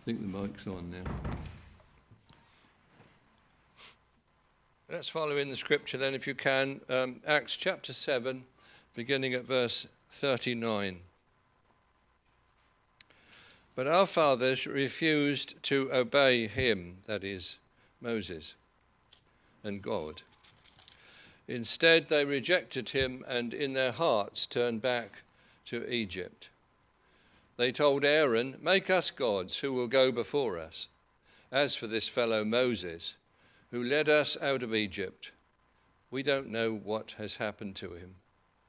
think the mic's on now. Let's follow in the scripture then, if you can. Acts chapter 7, beginning at verse 39. But our fathers refused to obey him, that is, Moses, and God. Instead, they rejected him and in their hearts turned back to Egypt. They told Aaron, "Make us gods who will go before us. As for this fellow Moses, who led us out of Egypt, we don't know what has happened to him."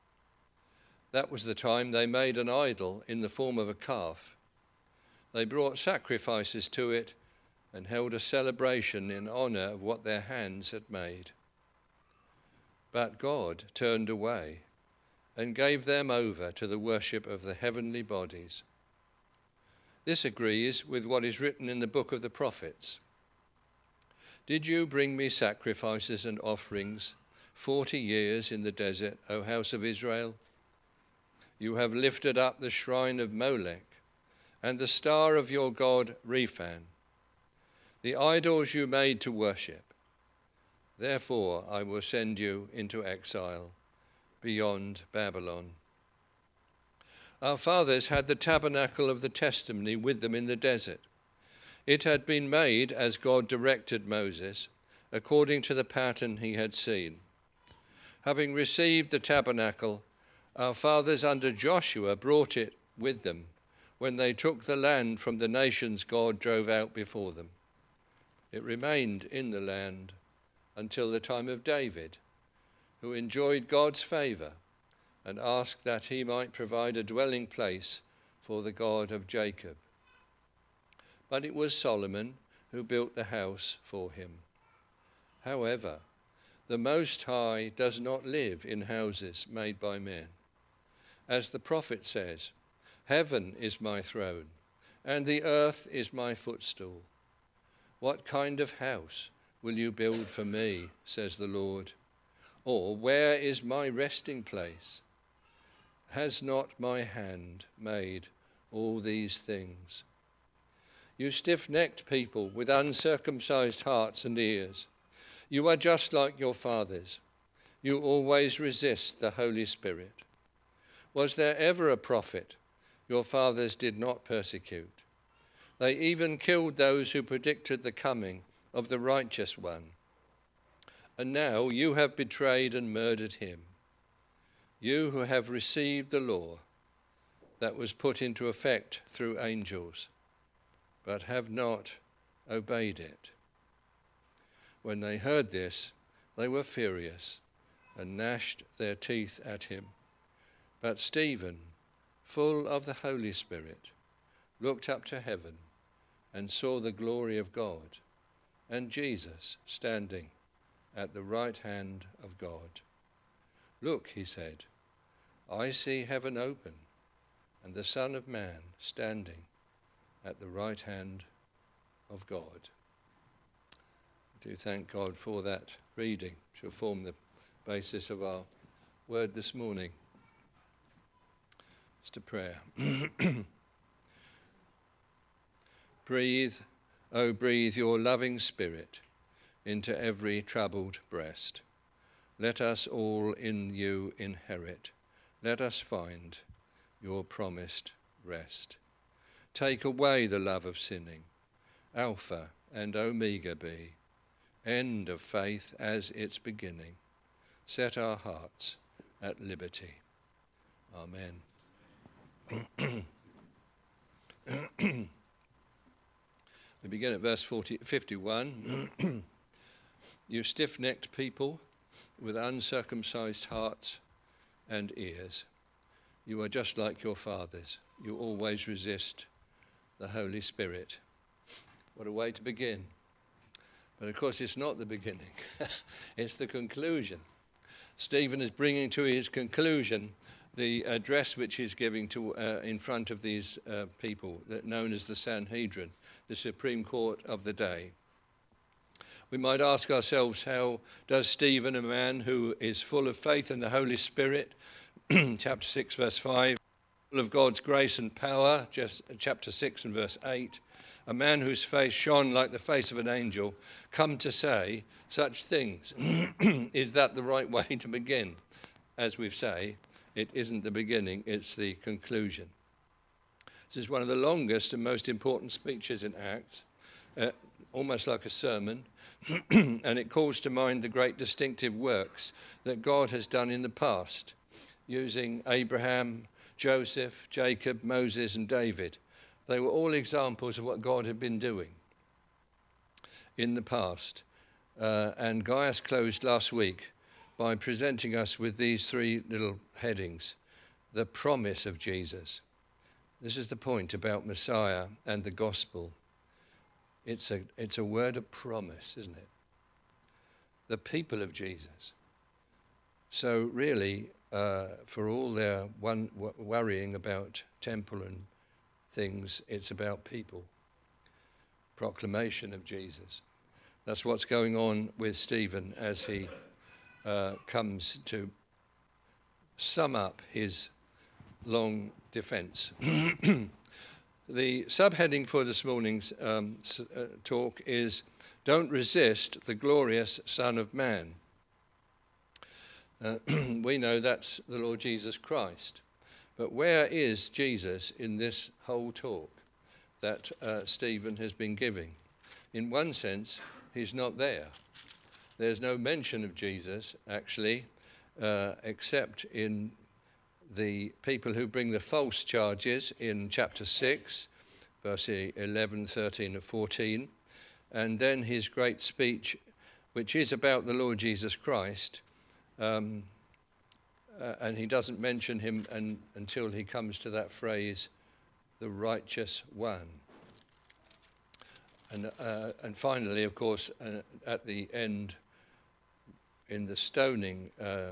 That was the time they made an idol in the form of a calf. They brought sacrifices to it and held a celebration in honor of what their hands had made. But God turned away and gave them over to the worship of the heavenly bodies. This agrees with what is written in the book of the prophets. "Did you bring me sacrifices and offerings 40 years in the desert, O house of Israel? You have lifted up the shrine of Molech and the star of your god Rephan, the idols you made to worship. Therefore I will send you into exile beyond Babylon." Our fathers had the tabernacle of the testimony with them in the desert. It had been made as God directed Moses, according to the pattern he had seen. Having received the tabernacle, our fathers under Joshua brought it with them when they took the land from the nations God drove out before them. It remained in the land until the time of David, who enjoyed God's favor and asked that he might provide a dwelling place for the God of Jacob. But it was Solomon who built the house for him. However, the Most High does not live in houses made by men. As the prophet says, "Heaven is my throne, and the earth is my footstool. What kind of house will you build for me, says the Lord? Or where is my resting place? Has not my hand made all these things? You stiff-necked people with uncircumcised hearts and ears, you are just like your fathers. You always resist the Holy Spirit. Was there ever a prophet your fathers did not persecute? They even killed those who predicted the coming of the righteous one. And now you have betrayed and murdered him. You who have received the law that was put into effect through angels, but have not obeyed it." When they heard this, they were furious and gnashed their teeth at him. But Stephen, full of the Holy Spirit, looked up to heaven and saw the glory of God and Jesus standing at the right hand of God. "Look," he said, "I see heaven open and the Son of Man standing at the right hand of God." I do thank God for that reading, which will form the basis of our word this morning. Just a prayer. Breathe, oh breathe your loving Spirit into every troubled breast. Let us all in you inherit. Let us find your promised rest. Take away the love of sinning. Alpha and Omega be. End of faith as its beginning. Set our hearts at liberty. Amen. We begin at verse 51. You stiff-necked people with uncircumcised hearts and ears, you are just like your fathers. You always resist the Holy Spirit. What a way to begin. But of course it's not the beginning. It's the conclusion. Stephen is bringing to his conclusion the address which he's giving to in front of these people, known as the Sanhedrin, the Supreme Court of the day. We might ask ourselves, how does Stephen, a man who is full of faith in the Holy Spirit, chapter 6, verse 5, full of God's grace and power, just chapter 6 and verse 8, a man whose face shone like the face of an angel, come to say such things? Is that the right way to begin? As we say, it isn't the beginning, it's the conclusion. This is one of the longest and most important speeches in Acts, almost like a sermon, and it calls to mind the great distinctive works that God has done in the past, using Abraham, Joseph, Jacob, Moses, and David. They were all examples of what God had been doing in the past. And Gaius closed last week by presenting us with these three little headings. The promise of Jesus. This is the point about Messiah and the gospel. It's a word of promise, isn't it? The people of Jesus. So really, for all their worrying about temple and things, it's about people. Proclamation of Jesus. That's what's going on with Stephen as he comes to sum up his long defense. The subheading for this morning's talk is Don't Resist the Glorious Son of Man. We know that's the Lord Jesus Christ. But where is Jesus in this whole talk that Stephen has been giving? In one sense, he's not there. There's no mention of Jesus, actually, except in the people who bring the false charges in chapter 6, verse 11, 13, and 14, and then his great speech, which is about the Lord Jesus Christ, and he doesn't mention him until he comes to that phrase, the righteous one. And finally, of course, at the end, in the stoning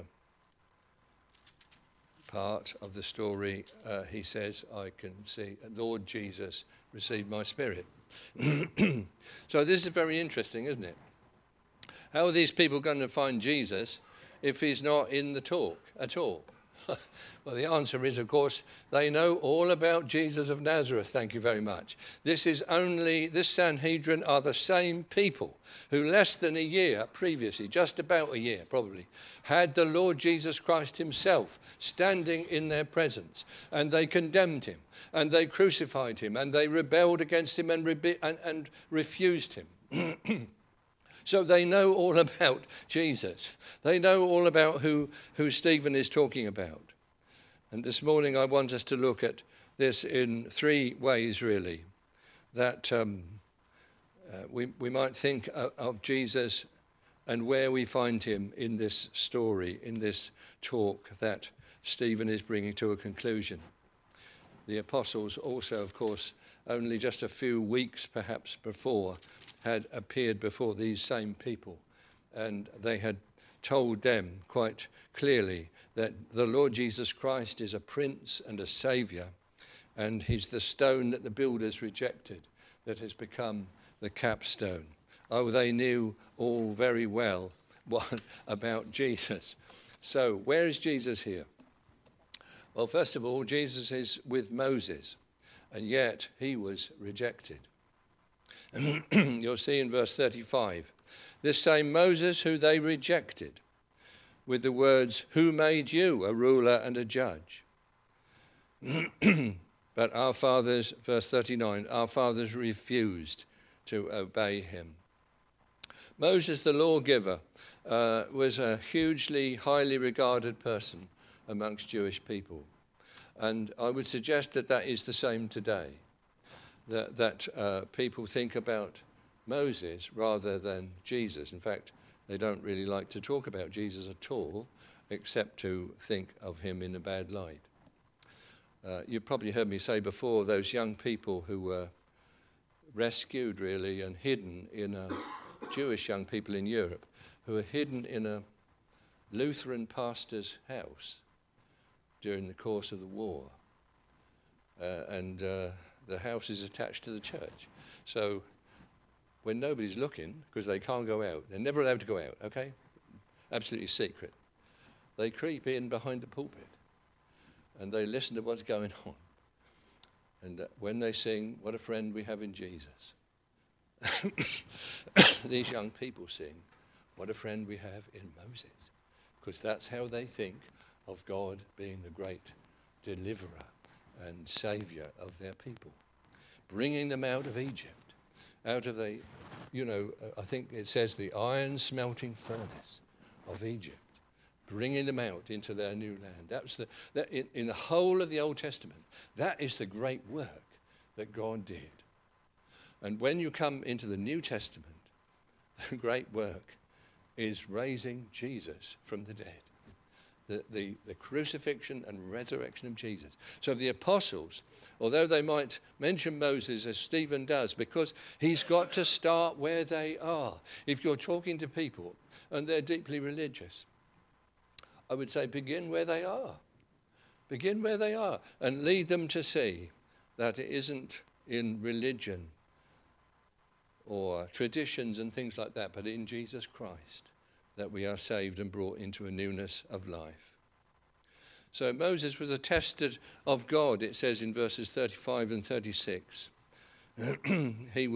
part of the story, he says, I can see, Lord Jesus, receive my spirit. So this is very interesting, isn't it? How are these people going to find Jesus if he's not in the talk at all? Well, the answer is, of course, they know all about Jesus of Nazareth, thank you very much. This Sanhedrin are the same people who less than a year previously, just about a year probably, had the Lord Jesus Christ himself standing in their presence, and they condemned him, and they crucified him, and they rebelled against him and refused him. So they know all about Jesus. They know all about who Stephen is talking about. And this morning I want us to look at this in three ways, really, that we might think of Jesus and where we find him in this story, in this talk that Stephen is bringing to a conclusion. The apostles also, of course, only just a few weeks perhaps before, had appeared before these same people, and they had told them quite clearly that the Lord Jesus Christ is a prince and a saviour, and he's the stone that the builders rejected that has become the capstone. Oh, they knew all very well what about Jesus. So where is Jesus here? Well, first of all, Jesus is with Moses, and yet he was rejected. You'll see in verse 35, this same Moses who they rejected, with the words, who made you a ruler and a judge? But our fathers, verse 39, our fathers refused to obey him. Moses, the lawgiver, was a hugely, highly regarded person amongst Jewish people. And I would suggest that that is the same today. That people think about Moses rather than Jesus. In fact, they don't really like to talk about Jesus at all, except to think of him in a bad light. You've probably heard me say before, those young people who were rescued, really, and hidden in Jewish young people in Europe, who were hidden in a Lutheran pastor's house during the course of the war. The house is attached to the church. So when nobody's looking, because they can't go out, they're never allowed to go out, okay? Absolutely secret. They creep in behind the pulpit and they listen to what's going on. And when they sing, "What a friend we have in Jesus," these young people sing, "What a friend we have in Moses," because that's how they think of God being the great deliverer and saviour of their people, bringing them out of Egypt, out of the, I think it says the iron smelting furnace of Egypt, bringing them out into their new land. In the whole of the Old Testament, that is the great work that God did. And when you come into the New Testament, the great work is raising Jesus from the dead. The crucifixion and resurrection of Jesus. So the apostles, although they might mention Moses as Stephen does, because he's got to start where they are. If you're talking to people and they're deeply religious, I would say begin where they are. Begin where they are and lead them to see that it isn't in religion or traditions and things like that, but in Jesus Christ that we are saved and brought into a newness of life. So Moses was attested of God, it says in verses 35 and 36. He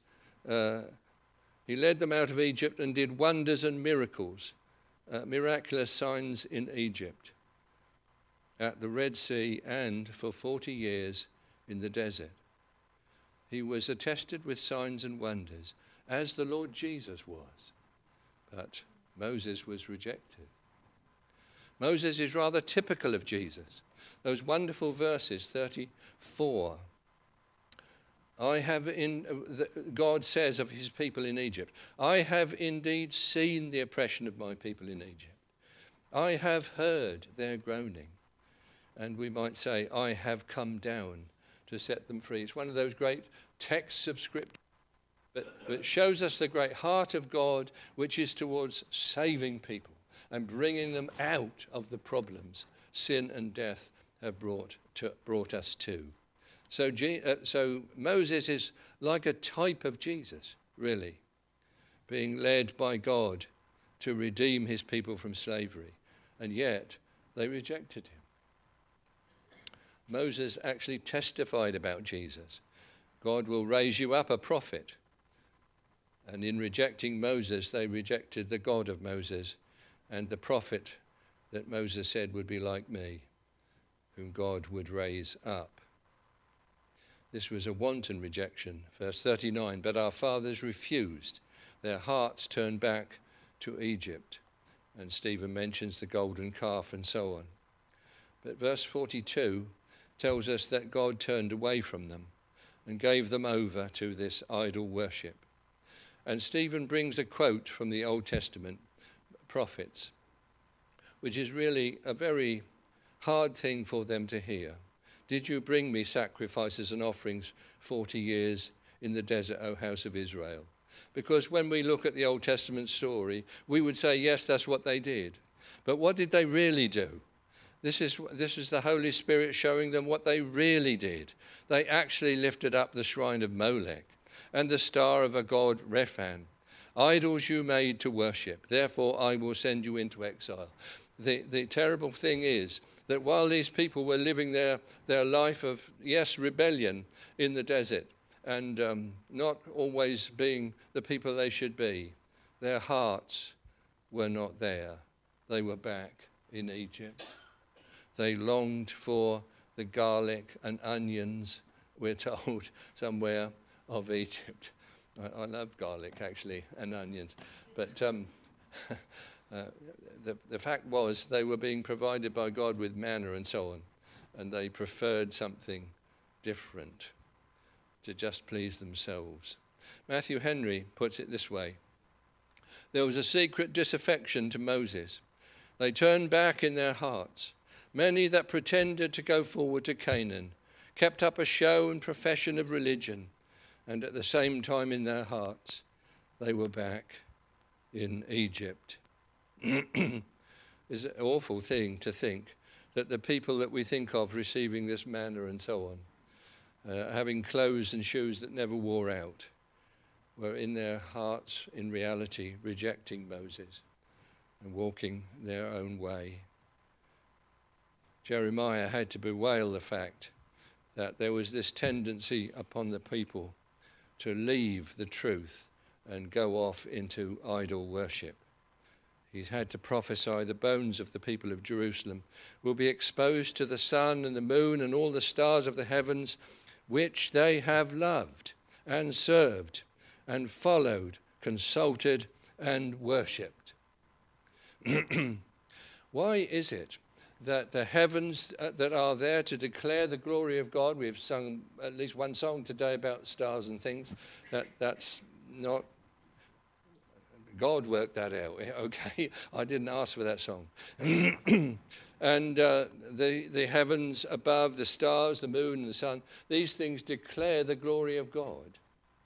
led them out of Egypt and did wonders and miracles, miraculous signs in Egypt, at the Red Sea, and for 40 years in the desert. He was attested with signs and wonders, as the Lord Jesus was. But Moses was rejected. Moses is rather typical of Jesus. Those wonderful verses, 34. God says of his people in Egypt, "I have indeed seen the oppression of my people in Egypt. I have heard their groaning." And we might say, "I have come down to set them free." It's one of those great texts of Scripture that shows us the great heart of God, which is towards saving people and bringing them out of the problems sin and death have brought us to. So Moses is like a type of Jesus, really, being led by God to redeem his people from slavery, and yet they rejected him. Moses actually testified about Jesus. God will raise you up a prophet. And in rejecting Moses, they rejected the God of Moses and the prophet that Moses said would be like me, whom God would raise up. This was a wanton rejection. Verse 39, "But our fathers refused. Their hearts turned back to Egypt." And Stephen mentions the golden calf and so on. But verse 42 tells us that God turned away from them and gave them over to this idol worship. And Stephen brings a quote from the Old Testament prophets, which is really a very hard thing for them to hear. "Did you bring me sacrifices and offerings 40 years in the desert, O house of Israel?" Because when we look at the Old Testament story, we would say, yes, that's what they did. But what did they really do? This is the Holy Spirit showing them what they really did. They actually lifted up the shrine of Molech and the star of a god Rephan, idols you made to worship. Therefore I will send you into exile. The terrible thing is that while these people were living their life of, yes, rebellion in the desert and not always being the people they should be, their hearts were not there. They were back in Egypt. They longed for the garlic and onions, we're told somewhere, of Egypt. I love garlic, actually, and onions. But the fact was they were being provided by God with manna and so on, and they preferred something different to just please themselves. Matthew Henry puts it this way: "There was a secret disaffection to Moses. They turned back in their hearts. Many that pretended to go forward to Canaan kept up a show and profession of religion, and at the same time in their hearts they were back in Egypt." It's an awful thing to think that the people that we think of receiving this manna and so on, having clothes and shoes that never wore out, were in their hearts, in reality, rejecting Moses and walking their own way. Jeremiah had to bewail the fact that there was this tendency upon the people to leave the truth and go off into idol worship. He's had to prophesy the bones of the people of Jerusalem will be exposed to the sun and the moon and all the stars of the heavens, which they have loved and served and followed, consulted and worshipped. Why is it that the heavens that are there to declare the glory of God, we've sung at least one song today about stars and things, that's not, God worked that out, okay? I didn't ask for that song. And the heavens above, the stars, the moon and the sun, these things declare the glory of God.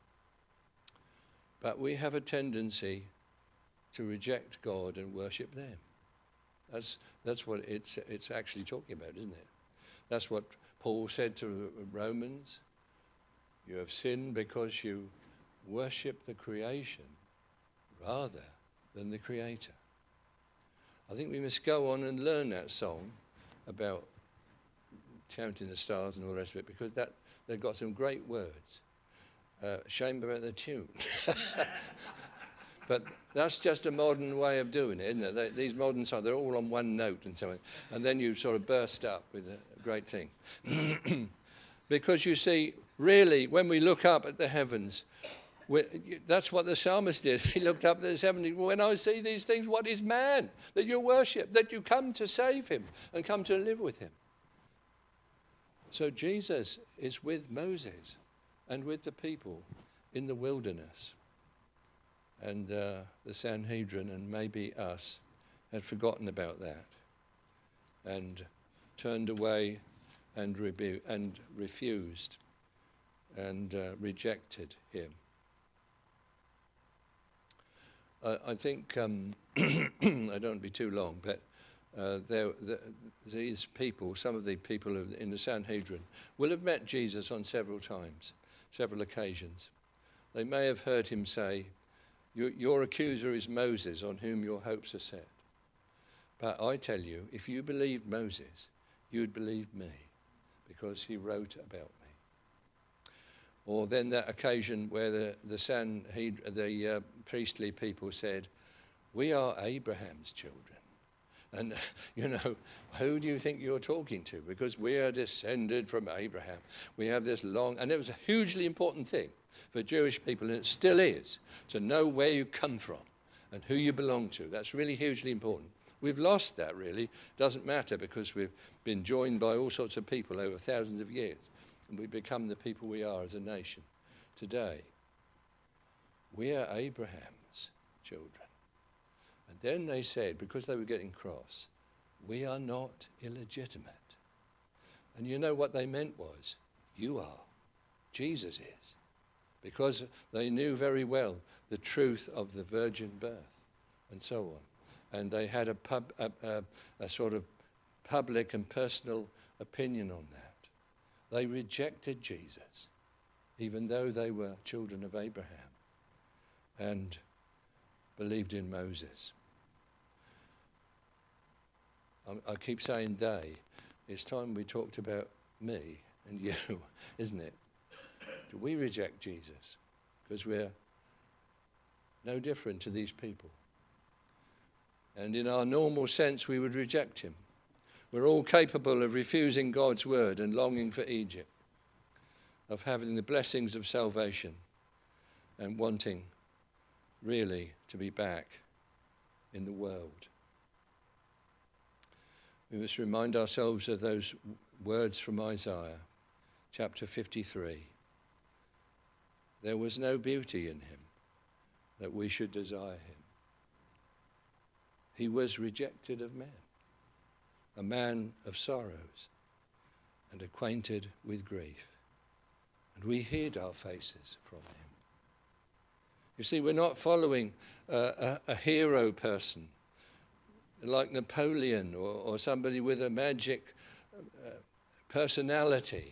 But we have a tendency to reject God and worship them. That's what it's actually talking about, isn't it? That's what Paul said to Romans. You have sinned because you worship the creation rather than the Creator. I think we must go on and learn that song about counting the stars and all the rest of it, because they've got some great words. Shame about the tune. But that's just a modern way of doing it, isn't it? These modern songs, they're all on one note and so on. And then you sort of burst up with a great thing. Because you see, really, when we look up at the heavens, that's what the psalmist did. He looked up at the heavens. When I see these things, what is man that you worship, that you come to save him and come to live with him? So Jesus is with Moses and with the people in the wilderness. And the Sanhedrin and maybe us had forgotten about that and turned away and refused and rejected him. I think, I don't want to be too long, but these people, some of the people in the Sanhedrin, will have met Jesus on several occasions. They may have heard him say, your accuser is Moses, on whom your hopes are set. But I tell you, if you believed Moses, you'd believe me, because he wrote about me. Or then that occasion where the priestly people said, we are Abraham's children. And, who do you think you're talking to? Because we are descended from Abraham. We have this long, and it was a hugely important thing for Jewish people, and it still is, to know where you come from and who you belong to. That's really hugely important. We've lost that, really. Doesn't matter, because we've been joined by all sorts of people over thousands of years, and we've become the people we are as a nation today. We are Abraham's children. And then they said, because they were getting cross, we are not illegitimate. And you know what they meant was, you are. Jesus is. Because they knew very well the truth of the virgin birth and so on. And they had a sort of public and personal opinion on that. They rejected Jesus, even though they were children of Abraham, and believed in Moses. I keep saying they. It's time we talked about me and you, isn't it? Do we reject Jesus? Because we're no different to these people. And in our normal sense, we would reject him. We're all capable of refusing God's word and longing for Egypt, of having the blessings of salvation and wanting really to be back in the world. We must remind ourselves of those words from Isaiah, chapter 53. There was no beauty in him that we should desire him. He was rejected of men, a man of sorrows and acquainted with grief. And we hid our faces from him. You see, we're not following a hero person like Napoleon or somebody with a magic personality.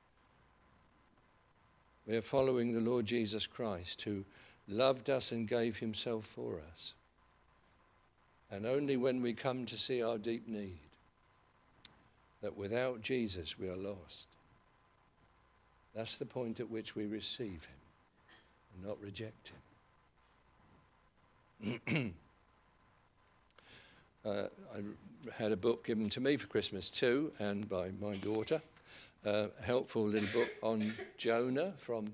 We are following the Lord Jesus Christ, who loved us and gave himself for us. And only when we come to see our deep need, that without Jesus we are lost. That's the point at which we receive him and not reject him. I had a book given to me for Christmas too, and by my daughter, a helpful little book on Jonah from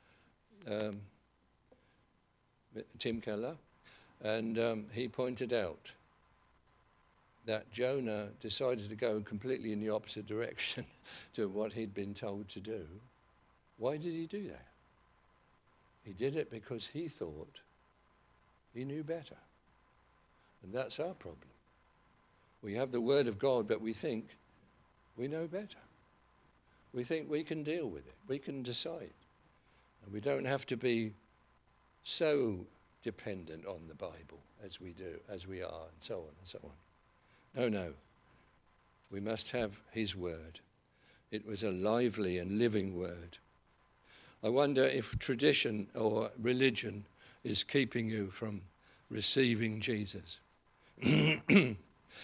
Tim Keller, and he pointed out that Jonah decided to go completely in the opposite direction to what he'd been told to do. Why did he do that? He did it because he thought he knew better. And that's our problem. We have the word of God, but we think we know better. We think we can deal with it. We can decide. And we don't have to be so dependent on the Bible as we do, as we are, and so on and so on. No. We must have his word. It was a lively and living word. I wonder if tradition or religion is keeping you from receiving Jesus. Excuse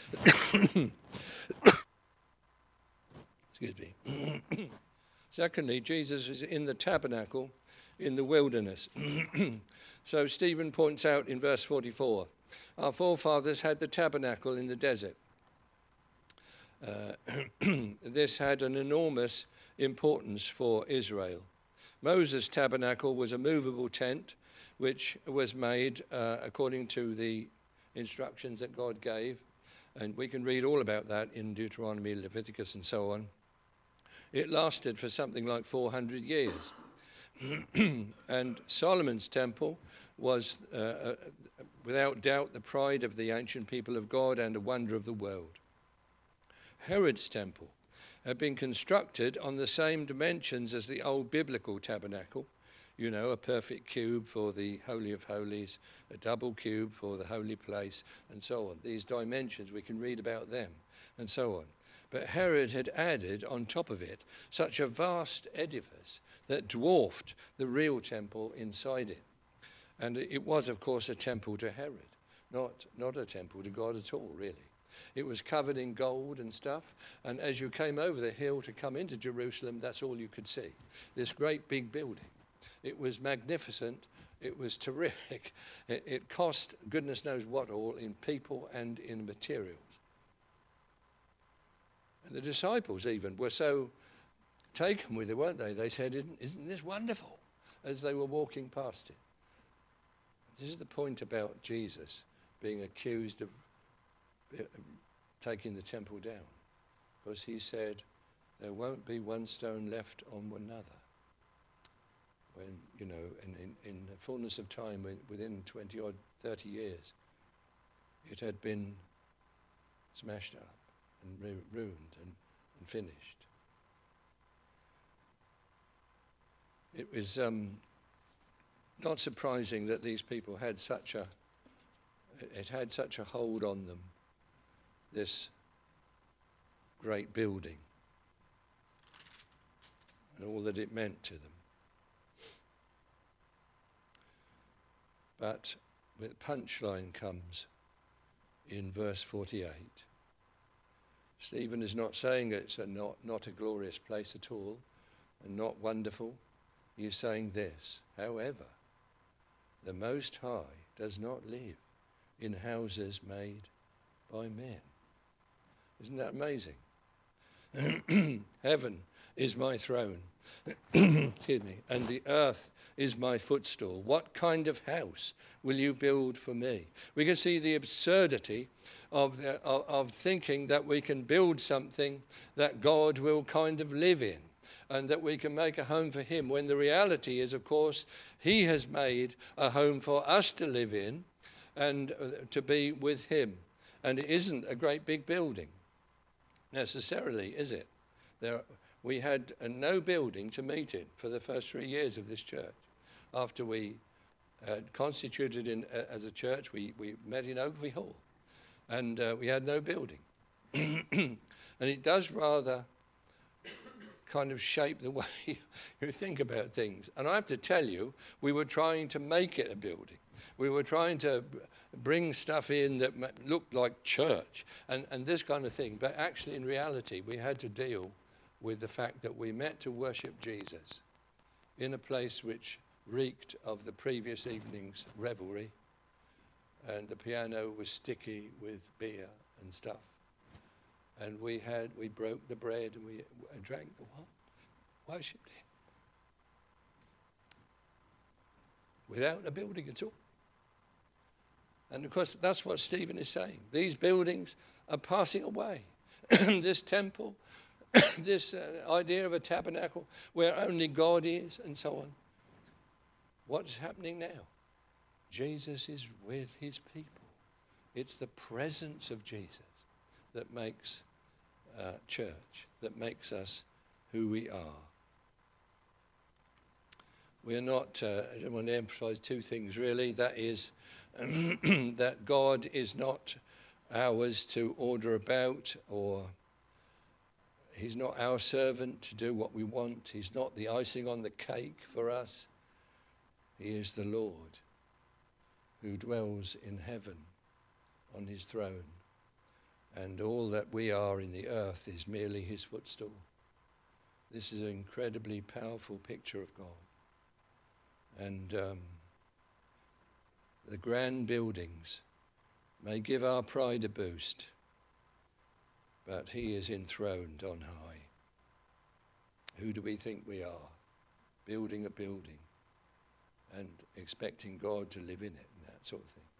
me. Secondly, Jesus is in the tabernacle in the wilderness. So Stephen points out in verse 44, our forefathers had the tabernacle in the desert. This had an enormous importance for Israel. Moses' tabernacle was a movable tent which was made according to the instructions that God gave. And we can read all about that in Deuteronomy, Leviticus, and so on. It lasted for something like 400 years. And Solomon's temple was, without doubt, the pride of the ancient people of God and a wonder of the world. Herod's temple had been constructed on the same dimensions as the old biblical tabernacle. You know, a perfect cube for the Holy of Holies, a double cube for the holy place, and so on. These dimensions, we can read about them, and so on. But Herod had added on top of it such a vast edifice that dwarfed the real temple inside it. And it was, of course, a temple to Herod, not a temple to God at all, really. It was covered in gold and stuff, and as you came over the hill to come into Jerusalem, that's all you could see, this great big building. It was magnificent. It was terrific. It cost goodness knows what all in people and in materials. And the disciples even were so taken with it, weren't they? They said, isn't this wonderful? As they were walking past it. This is the point about Jesus being accused of taking the temple down. Because he said, there won't be one stone left on another. When, you know, in the fullness of time, within 20 or 30 years, it had been smashed up and ruined and finished. It was not surprising that these people had such a hold on them, this great building, and all that it meant to them. But the punchline comes in verse 48. Stephen is not saying it's not a glorious place at all and not wonderful. He is saying this, however, the Most High does not live in houses made by men. Isn't that amazing? Heaven is my throne, excuse me, and the earth is my footstool. What kind of house will you build for me? We can see the absurdity of thinking that we can build something that God will kind of live in and that we can make a home for him, when the reality is, of course, he has made a home for us to live in and to be with him. And it isn't a great big building necessarily, is it? We had no building to meet in for the first 3 years of this church. After we constituted as a church, we met in Oakley Hall, and we had no building. And it does rather kind of shape the way you think about things. And I have to tell you, we were trying to make it a building. We were trying to bring stuff in that looked like church and this kind of thing. But actually, in reality, we had to deal with the fact that we met to worship Jesus. in a place which reeked of the previous evening's revelry, and the piano was sticky with beer and stuff. And we broke the bread and we drank the what? Worshipped him. Without a building at all. And of course, that's what Stephen is saying. These buildings are passing away. This temple, this idea of a tabernacle where only God is, and so on. What's happening now? Jesus is with his people. It's the presence of Jesus that makes church, that makes us who we are. We are not, I want to emphasize two things really. That is that God is not ours to order about, or he's not our servant to do what we want. He's not the icing on the cake for us. He is the Lord who dwells in heaven on his throne. And all that we are in the earth is merely his footstool. This is an incredibly powerful picture of God. And the grand buildings may give our pride a boost, but he is enthroned on high. Who do we think we are? Building a building and expecting God to live in it and that sort of thing.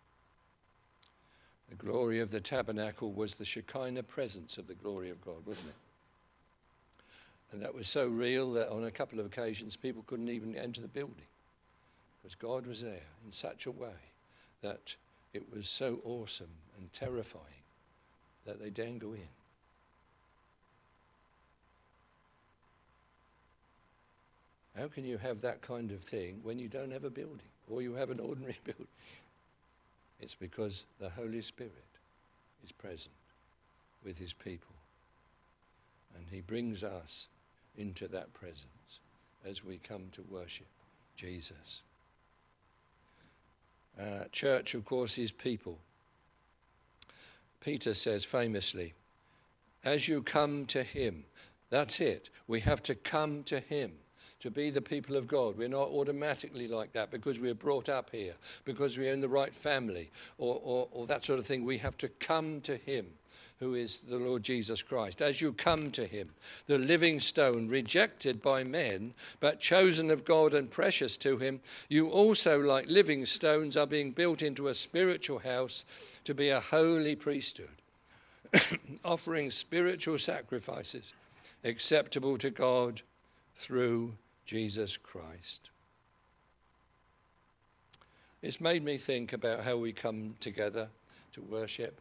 The glory of the tabernacle was the Shekinah presence of the glory of God, wasn't it? And that was so real that on a couple of occasions people couldn't even enter the building because God was there in such a way that it was so awesome and terrifying that they daren't go in. How can you have that kind of thing when you don't have a building or you have an ordinary building? It's because the Holy Spirit is present with his people. And he brings us into that presence as we come to worship Jesus. Church, of course, is people. Peter says famously, as you come to him, that's it. We have to come to him to be the people of God. We're not automatically like that because we're brought up here, because we're in the right family, or that sort of thing. We have to come to him, who is the Lord Jesus Christ. As you come to him, the living stone, rejected by men, but chosen of God and precious to him, you also, like living stones, are being built into a spiritual house to be a holy priesthood, offering spiritual sacrifices acceptable to God through Jesus Christ. It's made me think about how we come together to worship.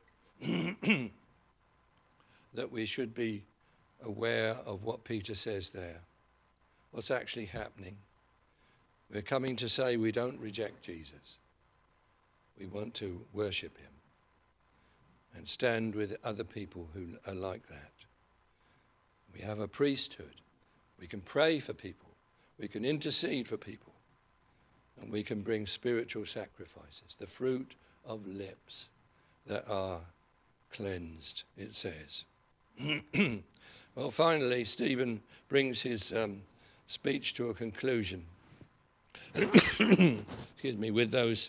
That we should be aware of what Peter says there. What's actually happening? We're coming to say we don't reject Jesus. We want to worship him and stand with other people who are like that. We have a priesthood. We can pray for people. We can intercede for people. And we can bring spiritual sacrifices, the fruit of lips that are cleansed, it says. Well, finally, Stephen brings his speech to a conclusion. Excuse me, with those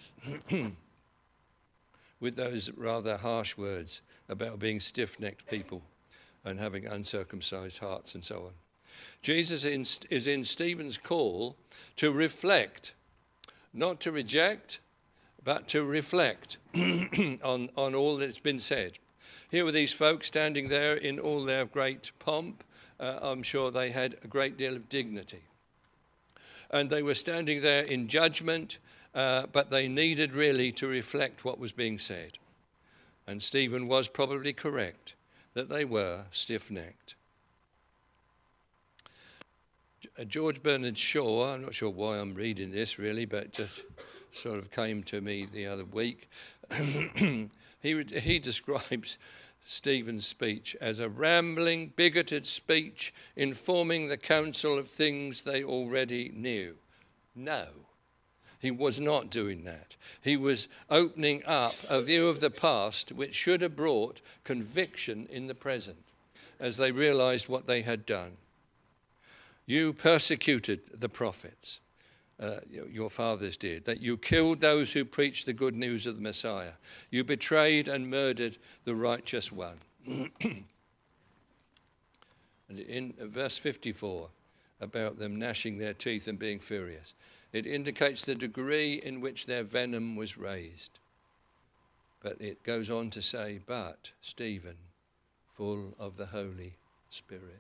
rather harsh words about being stiff-necked people and having uncircumcised hearts and so on. Jesus is in Stephen's call to reflect, not to reject, but to reflect on all that's been said. Here were these folks standing there in all their great pomp. I'm sure they had a great deal of dignity. And they were standing there in judgment, but they needed really to reflect what was being said. And Stephen was probably correct that they were stiff-necked. George Bernard Shaw, I'm not sure why I'm reading this really, but it just sort of came to me the other week. He describes Stephen's speech as a rambling, bigoted speech informing the council of things they already knew. No, he was not doing that. He was opening up a view of the past which should have brought conviction in the present as they realized what they had done. You persecuted the prophets, your fathers did, that you killed those who preached the good news of the Messiah. You betrayed and murdered the righteous one. And in verse 54, about them gnashing their teeth and being furious, it indicates the degree in which their venom was raised. But it goes on to say, but Stephen, full of the Holy Spirit.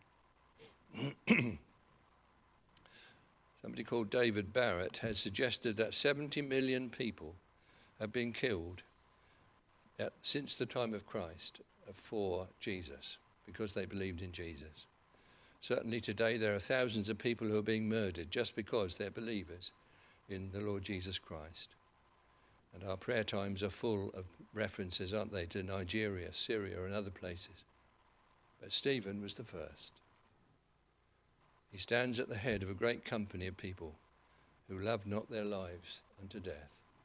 Somebody called David Barrett has suggested that 70 million people have been killed since the time of Christ for Jesus, because they believed in Jesus. Certainly today there are thousands of people who are being murdered just because they're believers in the Lord Jesus Christ. And our prayer times are full of references, aren't they, to Nigeria, Syria and other places. But Stephen was the first. He stands at the head of a great company of people who loved not their lives unto death.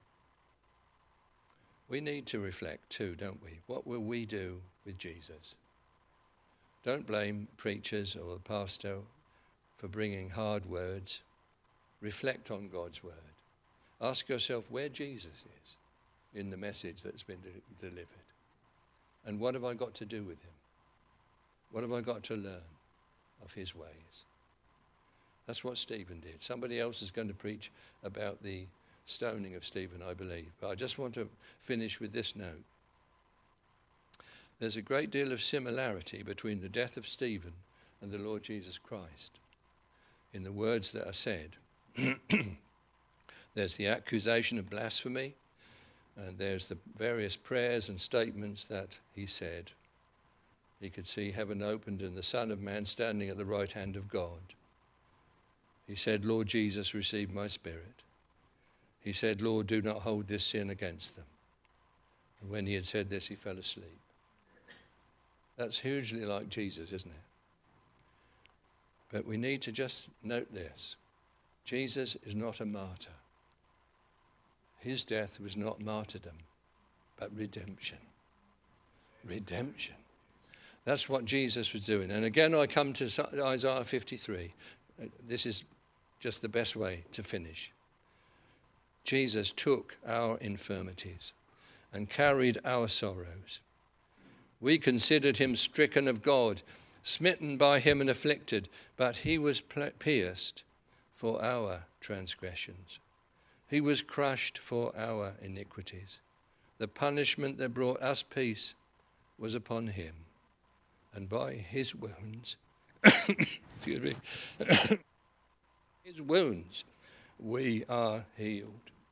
We need to reflect too, don't we? What will we do with Jesus? Don't blame preachers or the pastor for bringing hard words. Reflect on God's word. Ask yourself where Jesus is in the message that's been delivered. And what have I got to do with him? What have I got to learn of his ways? That's what Stephen did. Somebody else is going to preach about the stoning of Stephen, I believe. But I just want to finish with this note. There's a great deal of similarity between the death of Stephen and the Lord Jesus Christ in the words that are said. There's the accusation of blasphemy, and there's the various prayers and statements that he said. He could see heaven opened and the Son of Man standing at the right hand of God. He said, Lord Jesus, receive my spirit. He said, Lord, do not hold this sin against them. And when he had said this, he fell asleep. That's hugely like Jesus, isn't it? But we need to just note this. Jesus is not a martyr. His death was not martyrdom, but redemption. Redemption. That's what Jesus was doing. And again, I come to Isaiah 53. This is just the best way to finish. Jesus took our infirmities and carried our sorrows. We considered him stricken of God, smitten by him and afflicted, but he was pierced for our transgressions. He was crushed for our iniquities. The punishment that brought us peace was upon him, and by his wounds, excuse me, his wounds we are healed.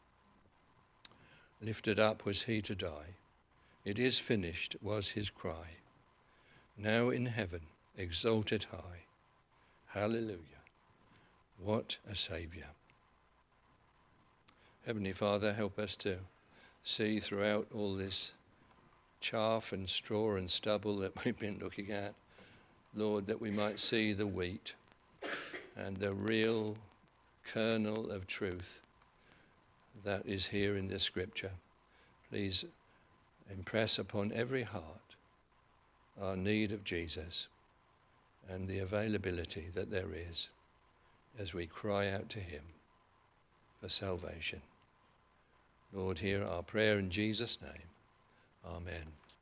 Lifted up was he to die. It is finished was his cry. Now in heaven, exalted high. Hallelujah. What a Saviour. Heavenly Father, help us to see throughout all this chaff and straw and stubble that we've been looking at, Lord, that we might see the wheat and the real kernel of truth that is here in this scripture. Please impress upon every heart our need of Jesus and the availability that there is as we cry out to him for salvation. Lord, hear our prayer in Jesus' name. Amen.